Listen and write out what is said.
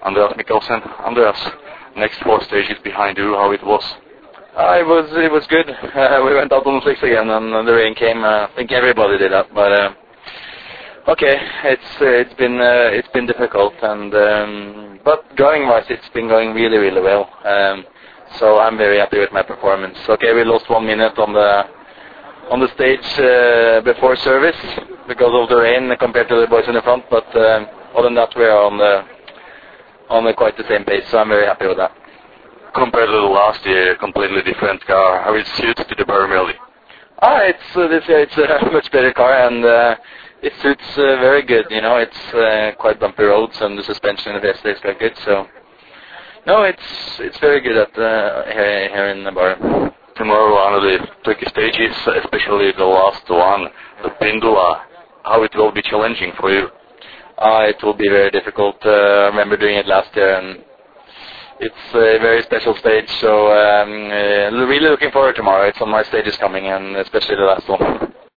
Andreas Mikkelsen. Andreas, next 4 stages behind you, how it was? It was good. We went out on the slicks again, and the rain came. I think everybody did that, but okay, it's been difficult, and but driving-wise, it's been going really, really well. So I'm very happy with my performance. Okay, we lost 1 minute on the stage before service because of the rain compared to the boys in the front, but other than that, we are on quite the same pace. So I'm very happy with that. Compared to the last year, completely different car. How it suits to the Bermelli? This year it's a much better car, and it suits very good. You know, it's quite bumpy roads, and the suspension of the Fiesta is quite good. So, no, it's very good at here in Bahrain. Tomorrow, one of the tricky stages, especially the last one, the Pendula. How it will be challenging for you? It will be very difficult. I remember doing it last year, and it's a very special stage, so really looking forward to tomorrow. It's on my stages coming, and especially the last one.